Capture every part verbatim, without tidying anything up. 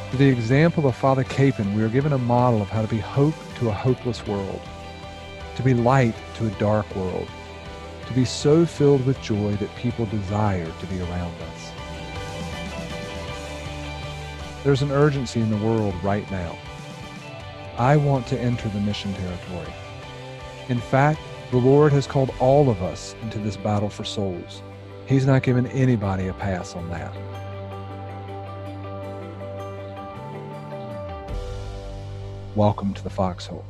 Through the example of Father Capon, we are given a model of how to be hope to a hopeless world, to be light to a dark world, to be so filled with joy that people desire to be around us. There's an urgency in the world right now. I want to enter the mission territory. In fact, the Lord has called all of us into this battle for souls. He's not given anybody a pass on that. Welcome to the Foxhole.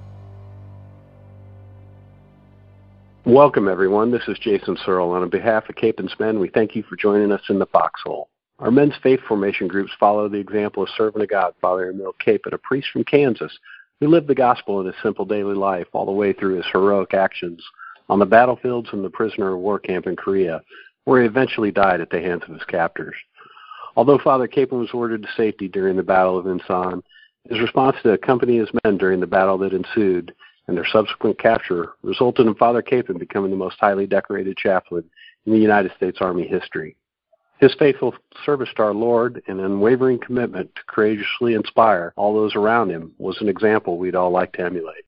Welcome, everyone. This is Jason Searle. On behalf of Capon's Men, we thank you for joining us in the Foxhole. Our men's faith formation groups follow the example of servant of God, Father Emil Capon, a priest from Kansas, who lived the gospel in his simple daily life all the way through his heroic actions on the battlefields and the prisoner of war camp in Korea, where he eventually died at the hands of his captors. Although Father Capon was ordered to safety during the Battle of Insan, his response to accompany his men during the battle that ensued and their subsequent capture resulted in Father Capon becoming the most highly decorated chaplain in the United States Army history. His faithful service to our Lord and unwavering commitment to courageously inspire all those around him was an example we'd all like to emulate.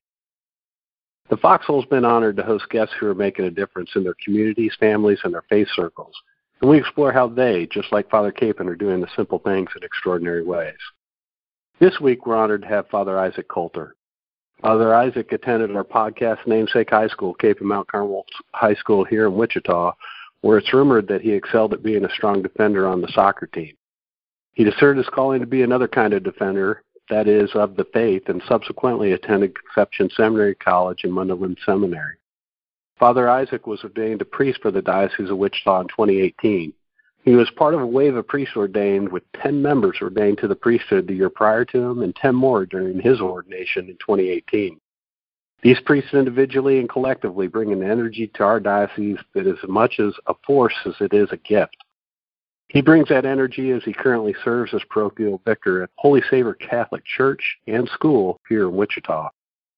The Foxhole's been honored to host guests who are making a difference in their communities, families, and their faith circles, and we explore how they, just like Father Capon, are doing the simple things in extraordinary ways. This week, we're honored to have Father Isaac Coulter. Father Isaac attended our podcast namesake high school, Cape and Mount Carmel High School here in Wichita, where it's rumored that he excelled at being a strong defender on the soccer team. He discerned his calling to be another kind of defender, that is, of the faith, and subsequently attended Conception Seminary College and Mundelein Seminary. Father Isaac was ordained a priest for the Diocese of Wichita in twenty eighteen. He was part of a wave of priests ordained, with ten members ordained to the priesthood the year prior to him and ten more during his ordination in twenty eighteen. These priests individually and collectively bring an energy to our diocese that is as much as a force as it is a gift. He brings that energy as he currently serves as parochial vicar at Holy Savior Catholic Church and School here in Wichita.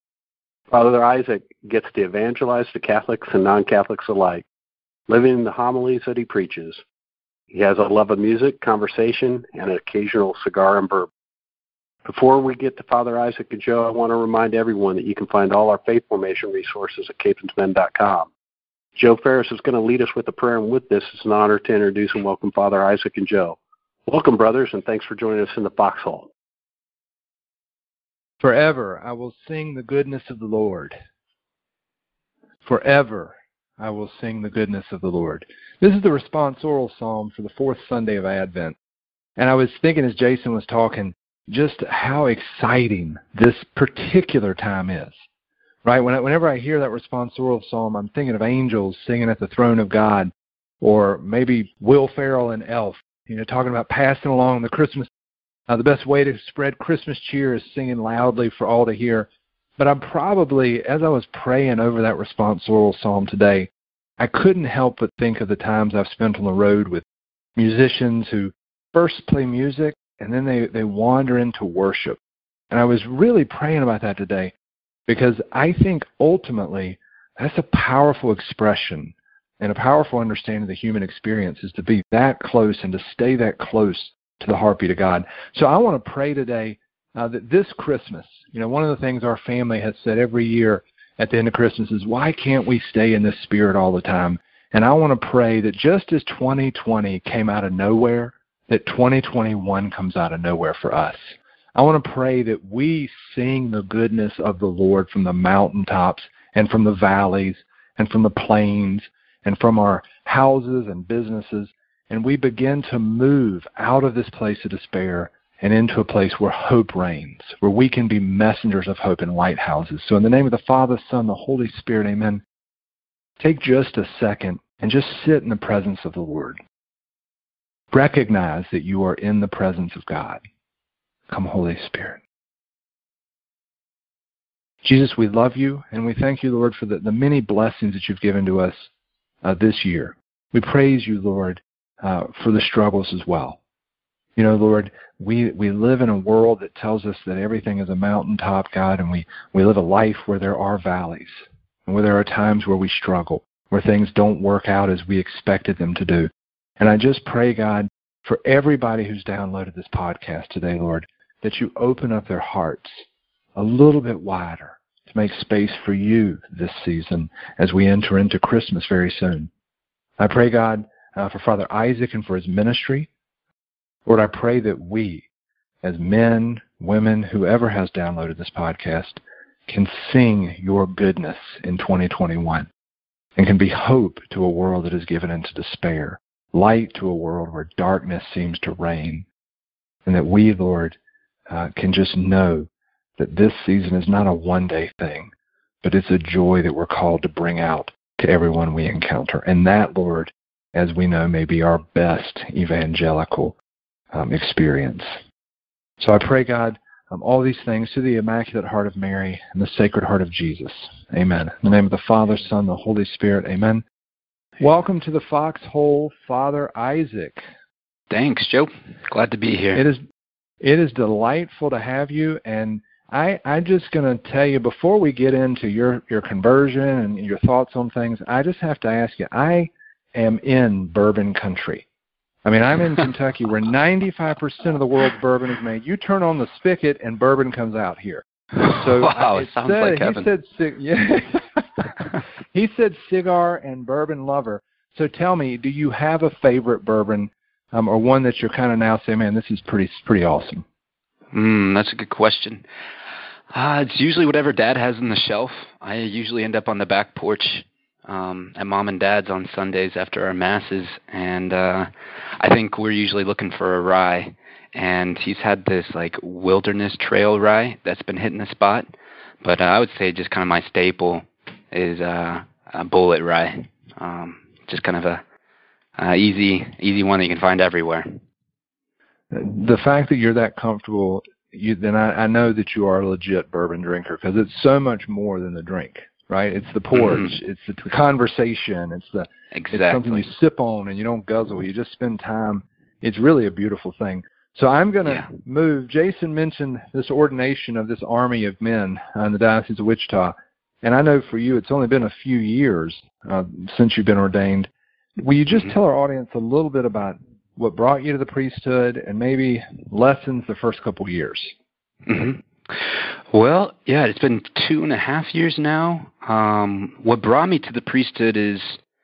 Father Isaac gets to evangelize to Catholics and non-Catholics alike, living in the homilies that he preaches. He has a love of music, conversation, and an occasional cigar and bourbon. Before we get to Father Isaac and Joe, I want to remind everyone that you can find all our faith formation resources at capons men dot com. Joe Ferris is going to lead us with a prayer, and with this, it's an honor to introduce and welcome Father Isaac and Joe. Welcome, brothers, and thanks for joining us in the Foxhole. Forever I will sing the goodness of the Lord. Forever I will sing the goodness of the Lord. This is the responsorial psalm for the fourth Sunday of Advent. And I was thinking as Jason was talking, just how exciting this particular time is. Right? When I, whenever I hear that responsorial psalm, I'm thinking of angels singing at the throne of God, or maybe Will Ferrell and Elf, you know, talking about passing along the Christmas. Uh, the best way to spread Christmas cheer is singing loudly for all to hear. But I'm probably, as I was praying over that responsorial psalm today, I couldn't help but think of the times I've spent on the road with musicians who first play music and then they, they wander into worship. And I was really praying about that today because I think ultimately that's a powerful expression and a powerful understanding of the human experience is to be that close and to stay that close to the heartbeat of God. So I want to pray today uh, that this Christmas, you know, one of the things our family has said every year at the end of Christmas is, why can't we stay in this spirit all the time? And I want to pray that just as twenty twenty came out of nowhere, that twenty twenty-one comes out of nowhere for us. I want to pray that we sing the goodness of the Lord from the mountaintops and from the valleys and from the plains and from our houses and businesses, and we begin to move out of this place of despair and into a place where hope reigns, where we can be messengers of hope and lighthouses. So in the name of the Father, Son, the Holy Spirit, amen. Take just a second and just sit in the presence of the Lord. Recognize that you are in the presence of God. Come, Holy Spirit. Jesus, we love you, and we thank you, Lord, for the, the many blessings that you've given to us uh, this year. We praise you, Lord, uh, for the struggles as well. You know, Lord, we, we live in a world that tells us that everything is a mountaintop, God, and we, we live a life where there are valleys, and where there are times where we struggle, where things don't work out as we expected them to do. And I just pray, God, for everybody who's downloaded this podcast today, Lord, that you open up their hearts a little bit wider to make space for you this season as we enter into Christmas very soon. I pray, God, uh, for Father Isaac and for his ministry. Lord, I pray that we, as men, women, whoever has downloaded this podcast, can sing your goodness in twenty twenty-one and can be hope to a world that is given into despair, light to a world where darkness seems to reign, and that we, Lord, uh, can just know that this season is not a one-day thing, but it's a joy that we're called to bring out to everyone we encounter. And that, Lord, as we know, may be our best evangelical um, experience. So I pray, God, um, all these things through the Immaculate Heart of Mary and the Sacred Heart of Jesus. Amen. In the name of the Father, Son, the Holy Spirit. Amen. Welcome to the Foxhole, Father Isaac. Thanks, Joe. Glad to be here. It is, it is delightful to have you, and I, I'm just going to tell you, before we get into your, your conversion and your thoughts on things, I just have to ask you, I am in bourbon country. I mean, I'm in Kentucky where ninety-five percent of the world's bourbon is made. You turn on the spigot and bourbon comes out here. So wow, it it sounds said, like he heaven. Said, cig- yeah. He said cigar and bourbon lover. So tell me, do you have a favorite bourbon um, or one that you're kind of now saying, man, this is pretty pretty awesome? Mm, that's a good question. Uh, it's usually whatever Dad has on the shelf. I usually end up on the back porch um, at Mom and Dad's on Sundays after our masses, and uh, I think we're usually looking for a rye. And he's had this like Wilderness Trail rye that's been hitting the spot, but uh, I would say just kind of my staple is uh, a Bullet rye. Um, just kind of a uh, easy, easy one that you can find everywhere. The fact that you're that comfortable, you, then I, I know that you are a legit bourbon drinker, because it's so much more than the drink, right? It's the porch, mm-hmm. it's the conversation, it's the exactly. It's something you sip on and you don't guzzle. You just spend time. It's really a beautiful thing. So I'm going to yeah. move. Jason mentioned this ordination of this army of men in the Diocese of Wichita, and I know for you it's only been a few years uh, since you've been ordained. Will you just mm-hmm. tell our audience a little bit about what brought you to the priesthood and maybe lessons the first couple years? Mm-hmm. Well, yeah, it's been two and a half years now. Um, what brought me to the priesthood is,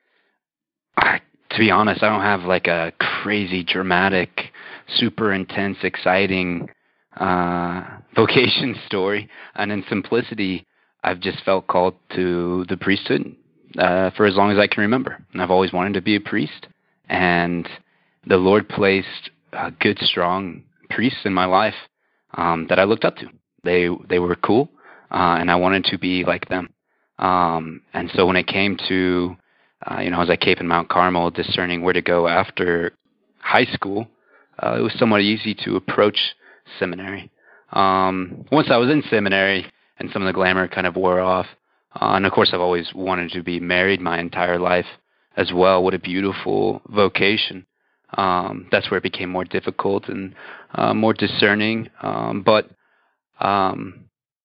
I, to be honest, I don't have like a crazy, dramatic, super intense, exciting uh, vocation story. And in simplicity, I've just felt called to the priesthood uh, for as long as I can remember. And I've always wanted to be a priest. And the Lord placed uh, good, strong priests in my life um, that I looked up to. They they were cool, uh, and I wanted to be like them. Um, and so when it came to, uh, you know, I was at Cape and Mount Carmel, discerning where to go after high school, uh, it was somewhat easy to approach seminary. Um, once I was in seminary and some of the glamour kind of wore off, uh, and of course I've always wanted to be married my entire life as well. What a beautiful vocation. Um, that's where it became more difficult and uh, more discerning. Um, but um,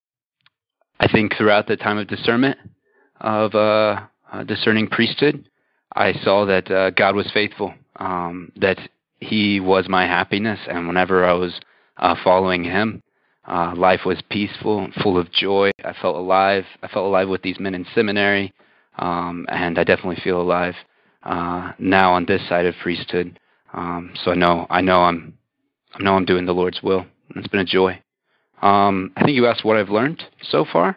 I think throughout the time of discernment of uh, uh, discerning priesthood, I saw that uh, God was faithful, um, that He was my happiness, and whenever I was uh, following Him, uh, life was peaceful and full of joy. I felt alive. I felt alive with these men in seminary, um, and I definitely feel alive uh, now on this side of priesthood. Um, so I know, I know I'm, I know I'm doing the Lord's will. And it's been a joy. Um, I think you asked what I've learned so far.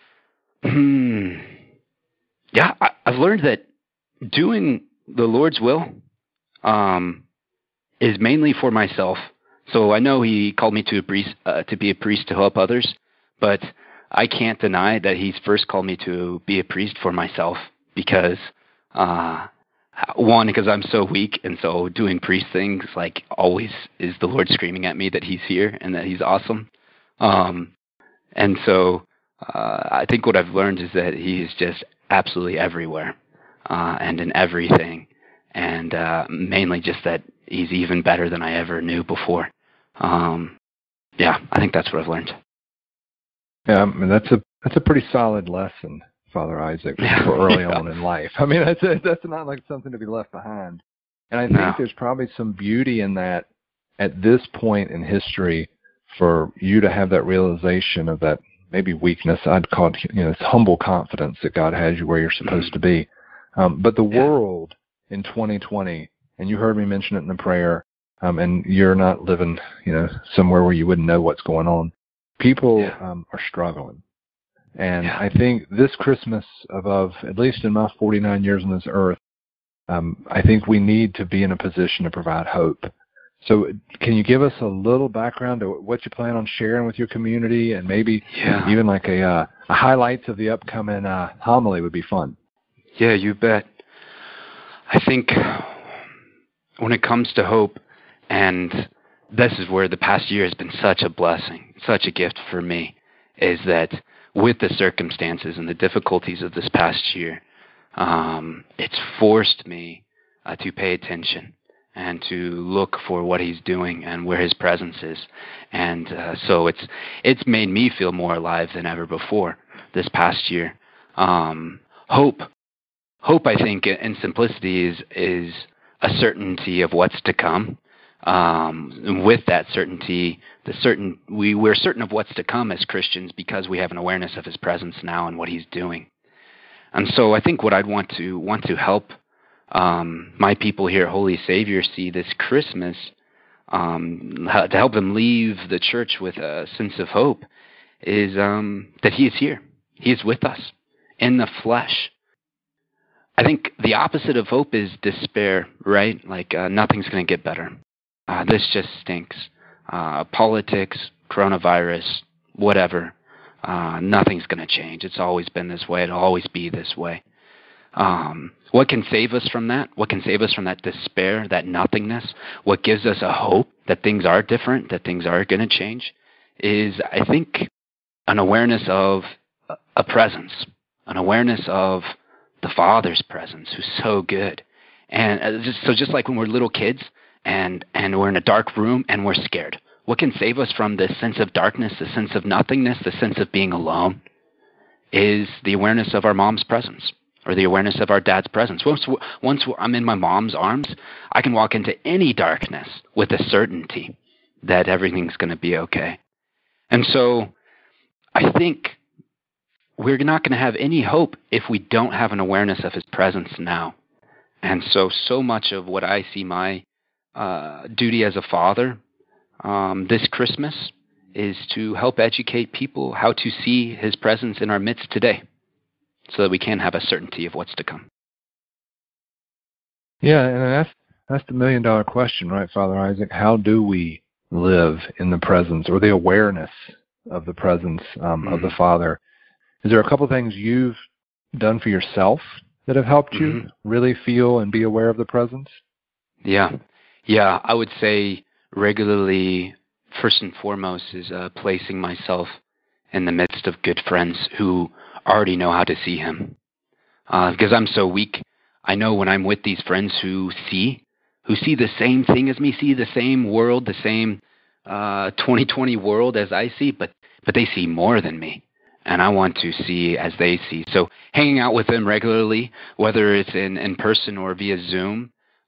Hmm. Yeah, I, I've learned that doing the Lord's will um, is mainly for myself. So I know He called me to a priest, uh, to be a priest to help others, but I can't deny that He's first called me to be a priest for myself, because. Uh, One, because I'm so weak, and so doing priest things, like, always is the Lord screaming at me that He's here and that He's awesome. Um, and so uh, I think what I've learned is that He is just absolutely everywhere uh, and in everything, and uh, mainly just that He's even better than I ever knew before. Um, yeah, I think that's what I've learned. Yeah, I mean, that's a that's a pretty solid lesson, Father Isaac, for early yeah. on in life. I mean, that's a, that's not like something to be left behind. And I think No. there's probably some beauty in that at this point in history for you to have that realization of that maybe weakness. I'd call it, you know, it's humble confidence that God has you where you're supposed Mm-hmm. to be. Um, but the Yeah. world in twenty twenty, and you heard me mention it in the prayer, um, and you're not living, you know, somewhere where you wouldn't know what's going on. People Yeah. um, are struggling. And Yeah. I think this Christmas, above, at least in my forty-nine years on this earth, um, I think we need to be in a position to provide hope. So can you give us a little background to what you plan on sharing with your community, and maybe Yeah. even like a, uh, a highlights of the upcoming uh, homily would be fun. Yeah, you bet. I think when it comes to hope, and this is where the past year has been such a blessing, such a gift for me, is that with the circumstances and the difficulties of this past year, um, it's forced me uh, to pay attention and to look for what he's doing and where his presence is. And uh, so it's it's made me feel more alive than ever before this past year. Um, hope, hope, I think, in simplicity is is a certainty of what's to come. Um, and with that certainty, the certain we we're certain of what's to come as Christians because we have an awareness of his presence now and what he's doing. And so I think what I'd want to want to help um, my people here at Holy Savior see this Christmas, um, to help them leave the church with a sense of hope, is um, that he is here. He is with us in the flesh. I think the opposite of hope is despair, right? Like uh, nothing's going to get better. Uh, this just stinks. Uh, politics, coronavirus, whatever. Uh, nothing's going to change. It's always been this way. It'll always be this way. Um, what can save us from that? What can save us from that despair, that nothingness? What gives us a hope that things are different, that things are going to change, is, I think, an awareness of a presence, an awareness of the Father's presence, who's so good. And uh, just, so just like when we're little kids and, and we're in a dark room and we're scared, what can save us from this sense of darkness, the sense of nothingness, the sense of being alone, is the awareness of our mom's presence, or the awareness of our dad's presence. Once, once I'm in my mom's arms, I can walk into any darkness with a certainty that everything's going to be okay. And so I think we're not going to have any hope if we don't have an awareness of his presence now. And so, so much of what I see my uh, duty as a father um, this Christmas is to help educate people how to see his presence in our midst today, so that we can have a certainty of what's to come. Yeah, and that's that's the million dollar question, right, Father Isaac? How do we live in the presence or the awareness of the presence um, mm-hmm. of the Father? Is there a couple things you've done for yourself that have helped you mm-hmm. really feel and be aware of the presence? Yeah, yeah, I would say regularly, first and foremost, is uh, placing myself in the midst of good friends who already know how to see him. Uh, because I'm so weak, I know when I'm with these friends who see, who see the same thing as me, see the same world, the same uh, twenty twenty world as I see, but but they see more than me. And I want to see as they see. So hanging out with them regularly, whether it's in, in person or via Zoom,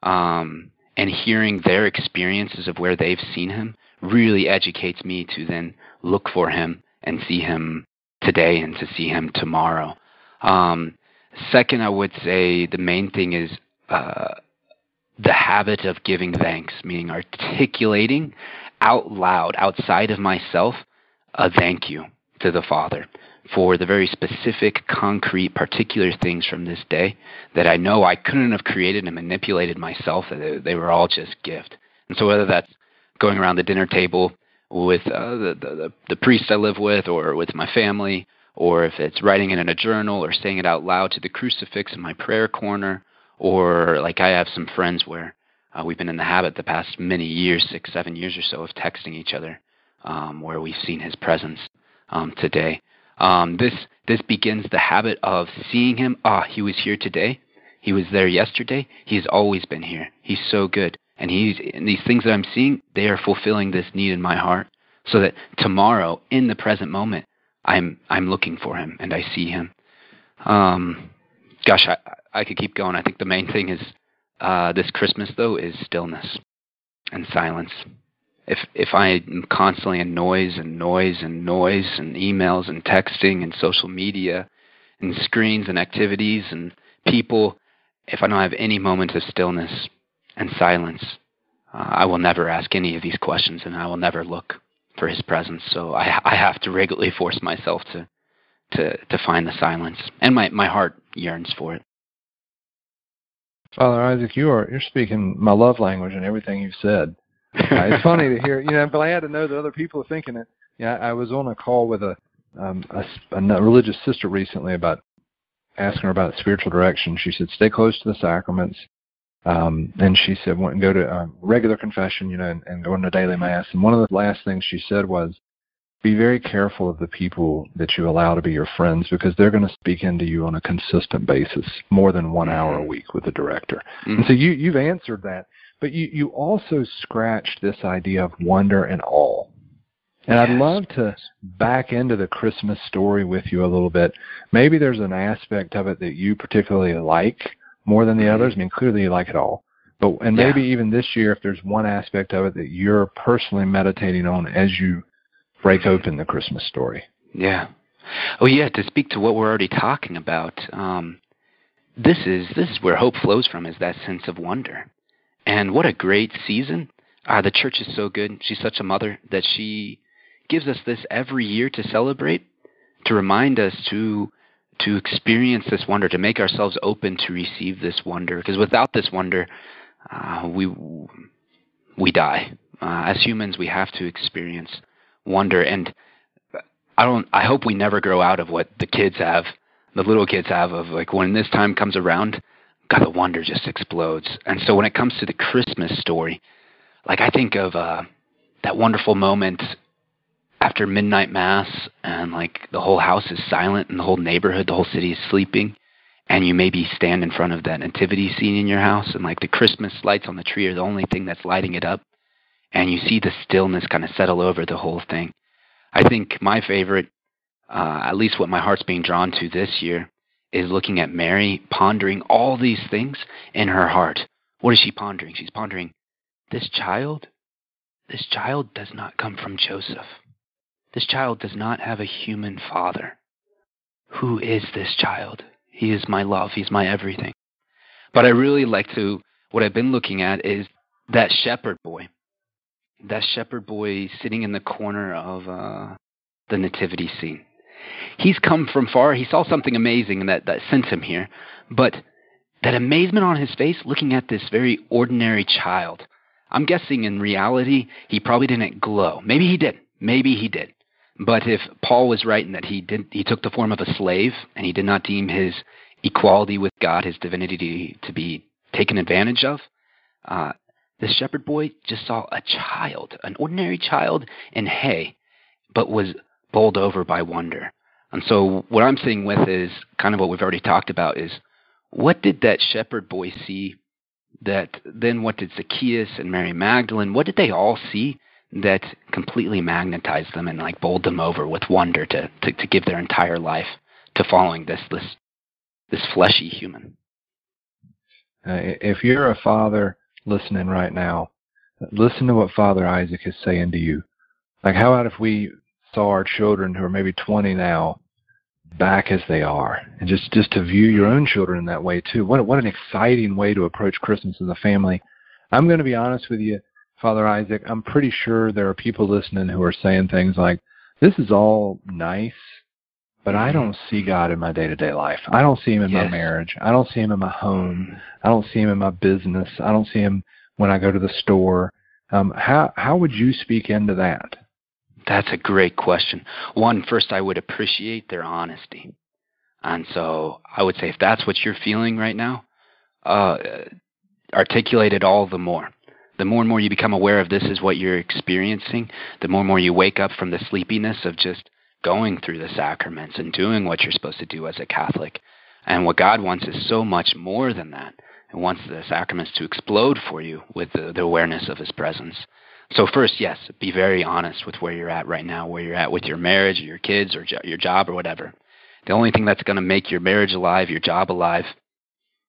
um, and hearing their experiences of where they've seen him really educates me to then look for him and see him today and to see him tomorrow. Um, second, I would say the main thing is uh, the habit of giving thanks, meaning articulating out loud, outside of myself, a thank you to the Father for the very specific, concrete, particular things from this day that I know I couldn't have created and manipulated myself. They, they were all just gift. And so whether that's going around the dinner table with uh, the, the, the priest I live with, or with my family, or if it's writing it in a journal or saying it out loud to the crucifix in my prayer corner, or like I have some friends where uh, we've been in the habit the past many years, six, seven years or so, of texting each other, um, where we've seen his presence um, today. Um, this this begins the habit of seeing him. Ah, he was here today. He was there yesterday. He's always been here. He's so good. And he's and these things that I'm seeing, they are fulfilling this need in my heart, so that tomorrow, in the present moment, I'm I'm looking for him and I see him. Um, gosh, I, I could keep going. I think the main thing is uh, this Christmas, though, is stillness and silence. If if I am constantly in noise and noise and noise and emails and texting and social media and screens and activities and people, if I don't have any moment of stillness and silence, uh, I will never ask any of these questions, and I will never look for his presence. So I, I have to regularly force myself to to to find the silence, and my, my heart yearns for it. Father Isaac, you are you're speaking my love language in everything you've said. Uh, it's funny to hear, you know, I'm glad to know that other people are thinking it. Yeah, I was on a call with a, um, a, a religious sister recently about asking her about spiritual direction. She said, stay close to the sacraments. Um, and she said, "Want go to um, regular confession, you know, and, and go into daily mass." And one of the last things she said was, be very careful of the people that you allow to be your friends, because they're going to speak into you on a consistent basis, more than one hour a week with the director. Mm-hmm. And so you, you've answered that. But you, you also scratched this idea of wonder and awe. And yes. I'd love to back into the Christmas story with you a little bit. Maybe there's an aspect of it that you particularly like more than the mm-hmm. others. I mean, clearly you like it all. But and maybe yeah. even this year, if there's one aspect of it that you're personally meditating on as you break open the Christmas story. Yeah. Oh, yeah, to speak to what we're already talking about, um, this is this is where hope flows from, is that sense of wonder. And what a great season. Uh, the church is so good. She's such a mother that she gives us this every year to celebrate, to remind us to to experience this wonder, to make ourselves open to receive this wonder. Because without this wonder, uh, we we die. Uh, as humans, we have to experience wonder. And I don't. I hope we never grow out of what the kids have, the little kids have, of like, when this time comes around, God, the wonder just explodes. And so when it comes to the Christmas story, like I think of uh, that wonderful moment after midnight mass, and like the whole house is silent and the whole neighborhood, the whole city is sleeping, and you maybe stand in front of that nativity scene in your house, and like the Christmas lights on the tree are the only thing that's lighting it up, and you see the stillness kind of settle over the whole thing. I think my favorite, uh, at least what my heart's being drawn to this year, is looking at Mary pondering all these things in her heart. What is she pondering? She's pondering, this child, this child does not come from Joseph. This child does not have a human father. Who is this child? He is my love. He's my everything. But I really like to, what I've been looking at is that shepherd boy. That shepherd boy sitting in the corner of uh, the nativity scene. He's come from far. He saw something amazing that, that sent him here. But that amazement on his face looking at this very ordinary child, I'm guessing in reality, he probably didn't glow. Maybe he did. Maybe he did. But if Paul was right in that he did, he took the form of a slave, and he did not deem his equality with God, his divinity, to be taken advantage of, uh, the shepherd boy just saw a child, an ordinary child in hay, but was bowled over by wonder. And so what I'm seeing with is kind of what we've already talked about is, what did that shepherd boy see that then what did Zacchaeus and Mary Magdalene, what did they all see that completely magnetized them and like bowled them over with wonder to, to, to give their entire life to following this this this fleshy human? Uh, if you're a father listening right now, listen to what Father Isaac is saying to you. Like, how about if we saw our children who are maybe twenty now back as they are, and just, just to view your own children in that way too. What what an exciting way to approach Christmas as a family. I'm going to be honest with you, Father Isaac, I'm pretty sure there are people listening who are saying things like, this is all nice, but I don't see God in my day-to-day life. I don't see him in yes. my marriage. I don't see him in my home. I don't see him in my business. I don't see him when I go to the store. Um, how how would you speak into that? That's a great question. One, first, I would appreciate their honesty. And so I would say if that's what you're feeling right now, uh, articulate it all the more. The more and more you become aware of this is what you're experiencing, the more and more you wake up from the sleepiness of just going through the sacraments and doing what you're supposed to do as a Catholic. And what God wants is so much more than that. He wants the sacraments to explode for you with the, the awareness of his presence. So first, yes, be very honest with where you're at right now, where you're at with your marriage or your kids or jo- your job or whatever. The only thing that's going to make your marriage alive, your job alive,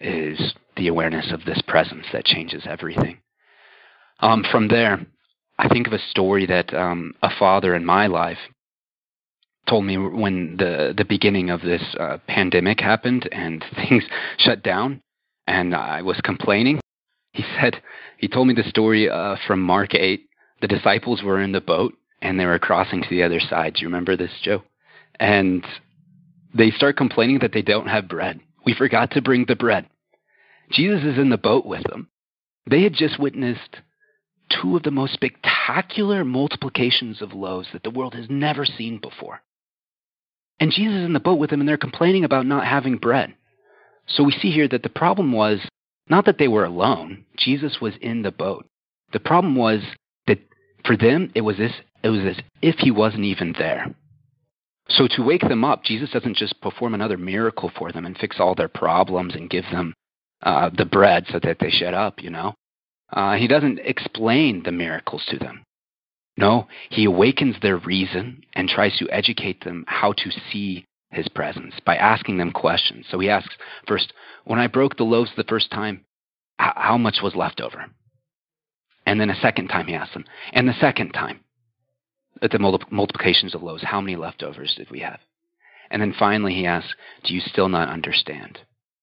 is the awareness of this presence that changes everything. Um, from there, I think of a story that um, a father in my life told me when the, the beginning of this uh, pandemic happened and things shut down and I was complaining. He said, he told me the story uh, from Mark eight. The disciples were in the boat and they were crossing to the other side. Do you remember this, Joe? And they start complaining that they don't have bread. We forgot to bring the bread. Jesus is in the boat with them. They had just witnessed two of the most spectacular multiplications of loaves that the world has never seen before. And Jesus is in the boat with them, and they're complaining about not having bread. So we see here that the problem was not that they were alone. Jesus was in the boat. The problem was that for them, it was this, it was as if he wasn't even there. So to wake them up, Jesus doesn't just perform another miracle for them and fix all their problems and give them uh, the bread so that they shut up, you know. Uh, he doesn't explain the miracles to them. No, he awakens their reason and tries to educate them how to see his presence by asking them questions. So he asks, first, when I broke the loaves the first time, h- how much was left over? And then a second time he asks them, and the second time, at the multi- multiplications of loaves, how many leftovers did we have? And then finally he asks, do you still not understand?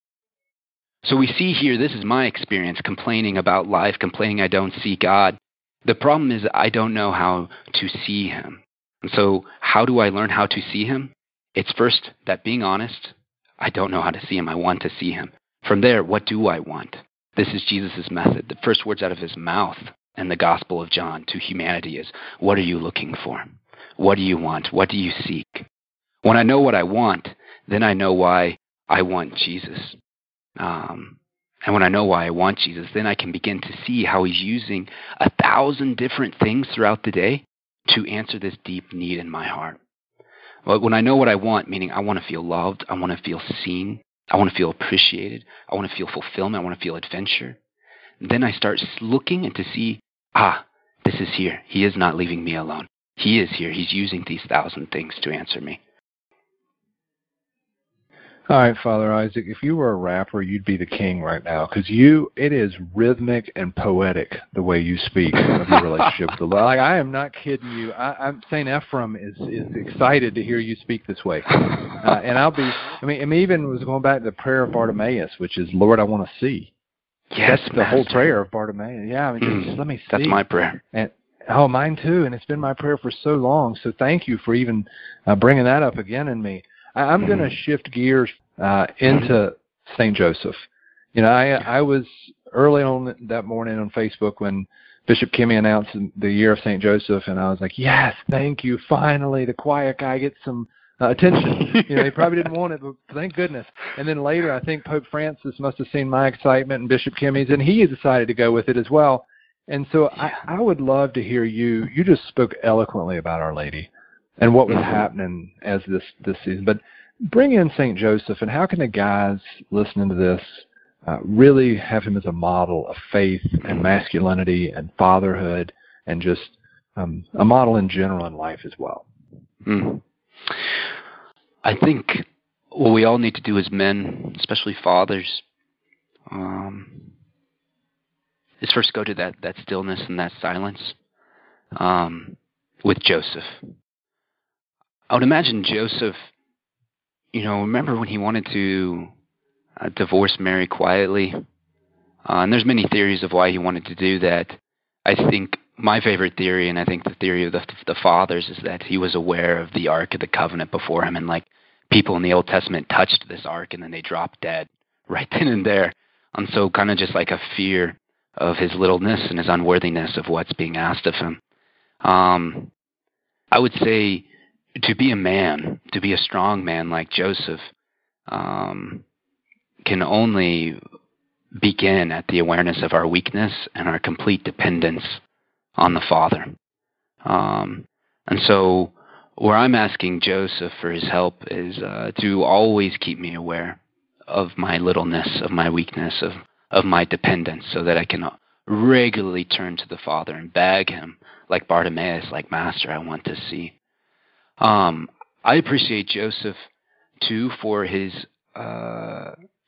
So we see here, this is my experience, complaining about life, complaining I don't see God. The problem is I don't know how to see him. And so how do I learn how to see him? It's first that being honest, I don't know how to see him. I want to see him. From there, what do I want? This is Jesus' method. The first words out of his mouth in the Gospel of John to humanity is, what are you looking for? What do you want? What do you seek? When I know what I want, then I know why I want Jesus. Um, and when I know why I want Jesus, then I can begin to see how he's using a thousand different things throughout the day to answer this deep need in my heart. But when I know what I want, meaning I want to feel loved, I want to feel seen, I want to feel appreciated, I want to feel fulfillment, I want to feel adventure, then I start looking and to see, ah, this is here. He is not leaving me alone. He is here. He's using these thousand things to answer me. All right, Father Isaac, if you were a rapper, you'd be the king right now, because you, it is rhythmic and poetic the way you speak of your relationship with the Lord. Like, I am not kidding you. I, I'm Saint Ephraim is is excited to hear you speak this way, uh, and I'll be. I mean, I mean, even was going back to the prayer of Bartimaeus, which is, Lord, I want to see. Yes, that's the Master. whole prayer of Bartimaeus. Yeah, I mean, just, just let me see. That's my prayer. And oh, mine too. And it's been my prayer for so long. So thank you for even uh, bringing that up again in me. I'm going to shift gears uh, into Saint Joseph. You know, I I was early on that morning on Facebook when Bishop Kimmy announced the year of Saint Joseph, and I was like, yes, thank you. Finally, the quiet guy gets some uh, attention. You know, he probably didn't want it, but thank goodness. And then later, I think Pope Francis must have seen my excitement and Bishop Kimmy's, and he decided to go with it as well. And so I, I would love to hear you. You just spoke eloquently about Our Lady and what was happening as this, this season. But bring in Saint Joseph, and how can the guys listening to this uh, really have him as a model of faith and masculinity and fatherhood and just um, a model in general in life as well? Mm. I think what we all need to do as men, especially fathers, um, is first go to that, that stillness and that silence um, with Joseph. I would imagine Joseph, you know, remember when he wanted to uh, divorce Mary quietly? Uh, and there's many theories of why he wanted to do that. I think my favorite theory, and I think the theory of the, the fathers, is that he was aware of the Ark of the Covenant before him, and like people in the Old Testament touched this Ark and then they dropped dead right then and there. And so kind of just like a fear of his littleness and his unworthiness of what's being asked of him. Um, I would say to be a man, to be a strong man like Joseph, um, can only begin at the awareness of our weakness and our complete dependence on the Father. Um, and so where I'm asking Joseph for his help is uh, to always keep me aware of my littleness, of my weakness, of, of my dependence, so that I can regularly turn to the Father and beg him, like Bartimaeus, like, Master, I want to see. Um, I appreciate Joseph, too, for his uh,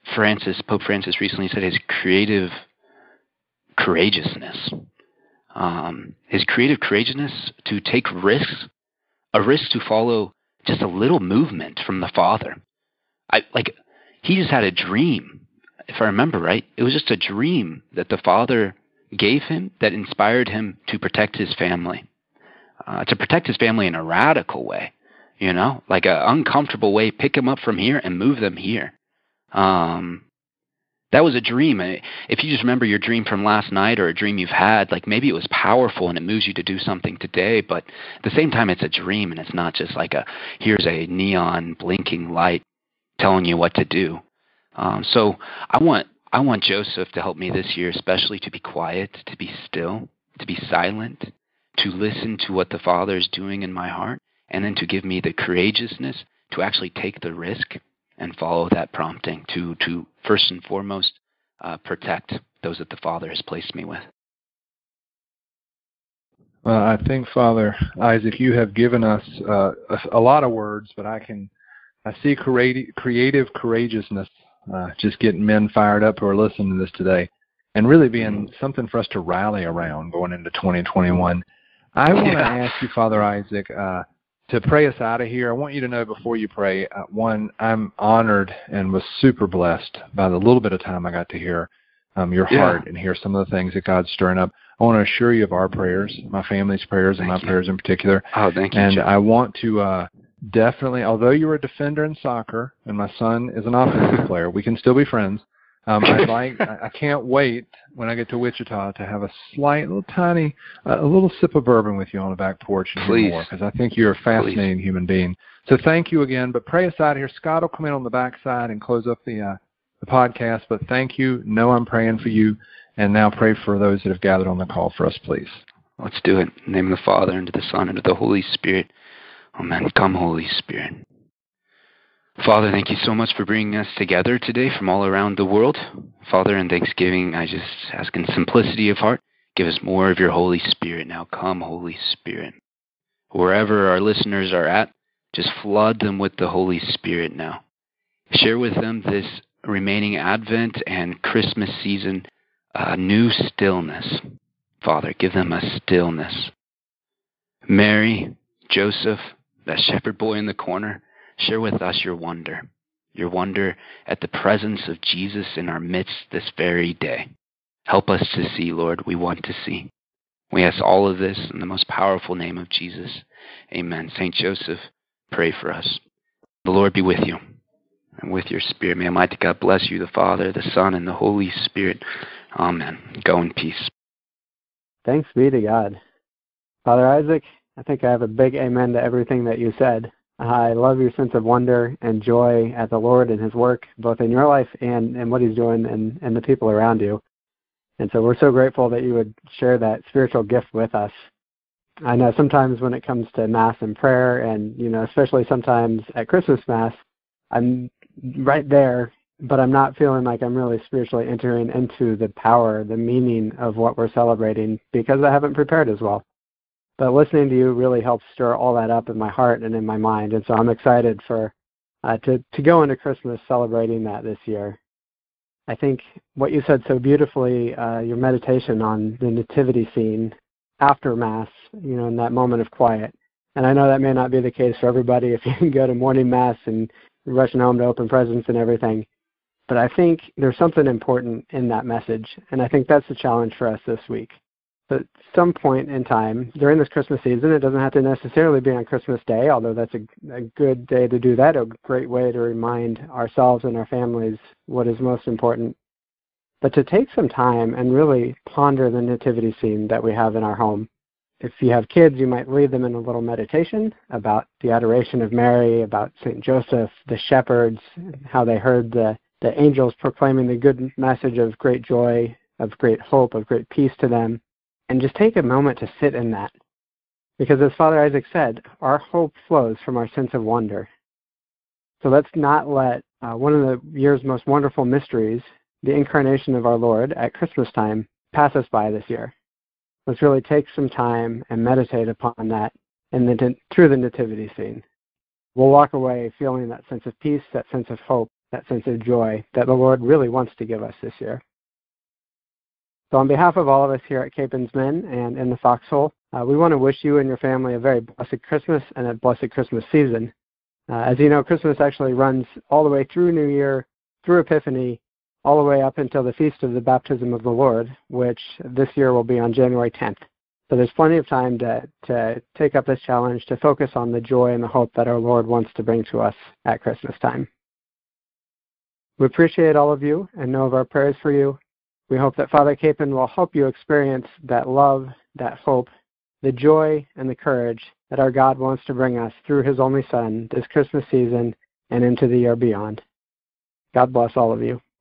Francis, Pope Francis recently said his creative courageousness. Um, his creative courageousness to take risks, a risk to follow just a little movement from the Father. I like he just had a dream, if I remember right. It was just a dream that the Father gave him that inspired him to protect his family, uh, to protect his family in a radical way, you know, like an uncomfortable way. Pick them up from here and move them here. Um, that was a dream. If you just remember your dream from last night or a dream you've had, like maybe it was powerful and it moves you to do something today, but at the same time it's a dream and it's not just like a, here's a neon blinking light telling you what to do. Um, so I want I want Joseph to help me this year, especially to be quiet, to be still, to be silent, to listen to what the Father is doing in my heart, and then to give me the courageousness to actually take the risk and follow that prompting to, to first and foremost, uh, protect those that the Father has placed me with. Well, I think, Father Isaac, you have given us uh, a, a lot of words, but I can, I see creative, creative courageousness, uh, just getting men fired up who are listening to this today, and really being something for us to rally around going into twenty twenty-one. I want to Yeah. ask you, Father Isaac, uh, to pray us out of here. I want you to know before you pray, uh, one, I'm honored and was super blessed by the little bit of time I got to hear um, your Yeah. heart and hear some of the things that God's stirring up. I want to assure you of our prayers, my family's prayers, and Thank my you. prayers in particular. Oh, thank you, And Joe. I want to uh, definitely, although you're a defender in soccer and my son is an offensive player, we can still be friends. Um, I'd like, I, I can't wait when I get to Wichita to have a slight, little tiny, uh, a little sip of bourbon with you on the back porch and hear Please. more, because I think you're a fascinating Please. human being. So thank you again. But pray us out of here. Scott will come in on the backside and close up the uh, the podcast. But thank you. Know I'm praying for you. And now pray for those that have gathered on the call for us, please. Let's do it. In the name of the Father, and of the Son, and of the Holy Spirit. Amen. Come, Holy Spirit. Father, thank you so much for bringing us together today from all around the world. Father, in thanksgiving, I just ask in simplicity of heart, give us more of your Holy Spirit. Now come, Holy Spirit. Wherever our listeners are at, just flood them with the Holy Spirit now. Share with them this remaining Advent and Christmas season, a new stillness. Father, give them a stillness. Mary, Joseph, that shepherd boy in the corner, share with us your wonder, your wonder at the presence of Jesus in our midst this very day. Help us to see, Lord. We want to see. We ask all of this in the most powerful name of Jesus. Amen. Saint Joseph, pray for us. The Lord be with you and with your spirit. May Almighty God bless you, the Father, the Son, and the Holy Spirit. Amen. Go in peace. Thanks be to God. Father Isaac, I think I have a big amen to everything that you said. I love your sense of wonder and joy at the Lord and his work, both in your life and, and what he's doing and, and the people around you. And so we're so grateful that you would share that spiritual gift with us. I know sometimes when it comes to Mass and prayer, and, you know, especially sometimes at Christmas Mass, I'm right there, but I'm not feeling like I'm really spiritually entering into the power, the meaning of what we're celebrating, because I haven't prepared as well. But listening to you really helps stir all that up in my heart and in my mind. And so I'm excited for uh, to, to go into Christmas celebrating that this year. I think what you said so beautifully, uh, your meditation on the nativity scene after Mass, you know, in that moment of quiet. And I know that may not be the case for everybody if you can go to morning Mass and rushing home to open presents and everything. But I think there's something important in that message. And I think that's the challenge for us this week. At some point in time during this Christmas season, it doesn't have to necessarily be on Christmas Day, although that's a, a good day to do that, a great way to remind ourselves and our families what is most important. But to take some time and really ponder the nativity scene that we have in our home. If you have kids, you might lead them in a little meditation about the adoration of Mary, about Saint Joseph, the shepherds, how they heard the, the angels proclaiming the good message of great joy, of great hope, of great peace to them. And just take a moment to sit in that. Because as Father Isaac said, our hope flows from our sense of wonder. So let's not let uh, one of the year's most wonderful mysteries, the incarnation of our Lord at Christmas time, pass us by this year. Let's really take some time and meditate upon that and then through the nativity scene. We'll walk away feeling that sense of peace, that sense of hope, that sense of joy that the Lord really wants to give us this year. So on behalf of all of us here at Capen's Men and in the Foxhole, uh, we want to wish you and your family a very blessed Christmas and a blessed Christmas season. Uh, as you know, Christmas actually runs all the way through New Year, through Epiphany, all the way up until the Feast of the Baptism of the Lord, which this year will be on January tenth. So there's plenty of time to, to take up this challenge, to focus on the joy and the hope that our Lord wants to bring to us at Christmas time. We appreciate all of you and know of our prayers for you. We hope that Father Capen will help you experience that love, that hope, the joy, and the courage that our God wants to bring us through his only Son this Christmas season and into the year beyond. God bless all of you.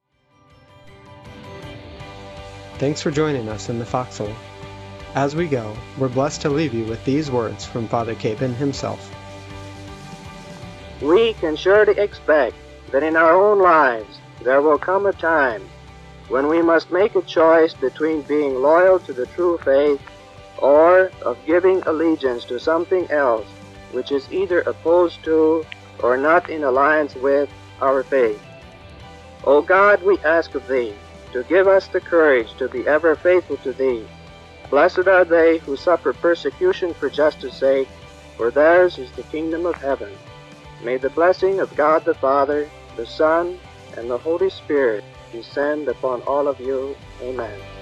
Thanks for joining us in the Foxhole. As we go, we're blessed to leave you with these words from Father Capen himself. We can surely expect that in our own lives there will come a time when we must make a choice between being loyal to the true faith or of giving allegiance to something else which is either opposed to or not in alliance with our faith. O God, we ask of Thee to give us the courage to be ever faithful to Thee. Blessed are they who suffer persecution for justice' sake, for theirs is the kingdom of heaven. May the blessing of God the Father, the Son, and the Holy Spirit descend upon all of you. Amen.